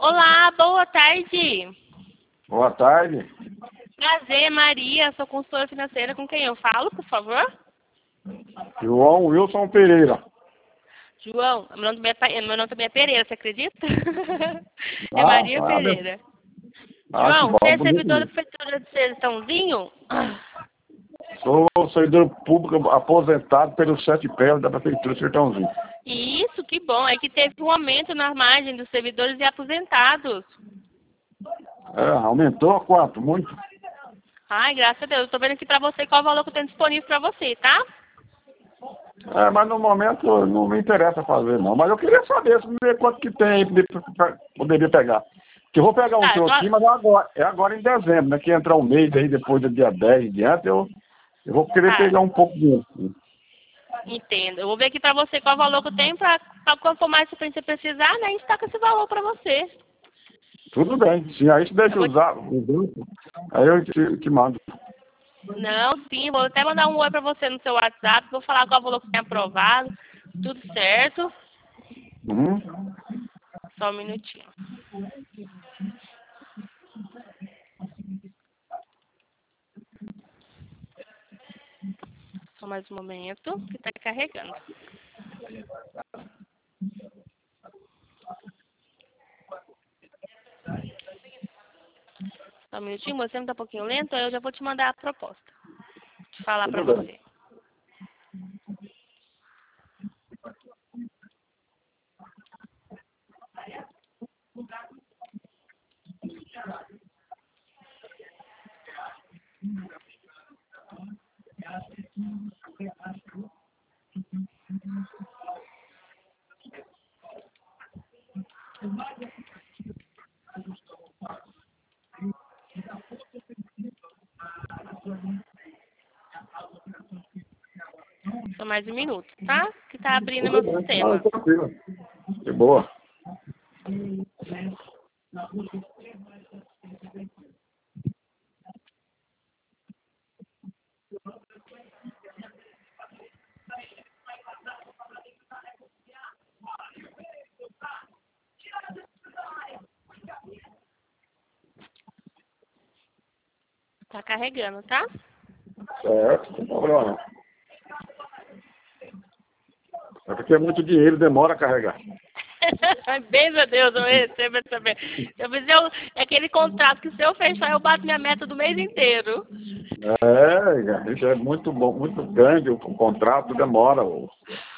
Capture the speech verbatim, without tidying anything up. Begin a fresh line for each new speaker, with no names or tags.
Olá, boa tarde.
Boa tarde.
Prazer, Maria, sou consultora financeira. Com quem eu falo, por favor?
João Wilson Pereira.
João, meu nome também é, meu nome também é Pereira, você acredita? É
Ah,
Maria
ah, meu-
Pereira.
ah, que
João,
bom,
você é
bonito
servidor da
mesmo.
Prefeitura de Sertãozinho?
Sou servidor público aposentado pelo Sete Pés da Prefeitura de Sertãozinho.
Isso, que bom. É que teve um aumento na margem dos servidores e aposentados.
É, aumentou quanto? Muito?
Ai, graças a Deus. Estou vendo aqui para você qual o valor que eu tenho disponível para você, tá?
É, mas no momento não me interessa fazer não. Mas eu queria saber, se ver quanto que tem aí pra- pra- poderia pegar. Que eu vou pegar um
Tá, eu tô...
troquinho, mas é agora, é agora em dezembro, né? Que entra um mês aí, depois do dia dez em diante, eu, eu vou querer
Tá,
pegar um pouco de...
entendo. Eu vou ver aqui para você qual o valor que eu tenho para quanto mais você precisar, né? A gente tá com esse valor para você.
Tudo bem. Sim, aí você deixa
Eu vou...
usar o banco, aí eu te, te mando.
Não, sim, vou até mandar um oi para você no seu WhatsApp. Vou falar qual o valor que tem aprovado. Tudo certo.
Uhum.
Só um minutinho. Só mais um momento que está carregando. Só um minutinho, você não tá um pouquinho lento, aí eu já vou te mandar a proposta. Te falar para
Tudo bem.
você. Só mais um minuto, tá? Que tá abrindo
Tudo
meu
bem. Não,
sistema.
tranquilo. De boa.
Tá carregando, tá?
Certo, não tem problema não. É porque é muito dinheiro, demora a carregar.
Beijo a Deus, eu recebo essa vez. Eu fizer o- é aquele contrato que se eu fechar, eu bato minha meta do mês inteiro.
É, isso é muito bom, muito grande o, o contrato, demora. ô.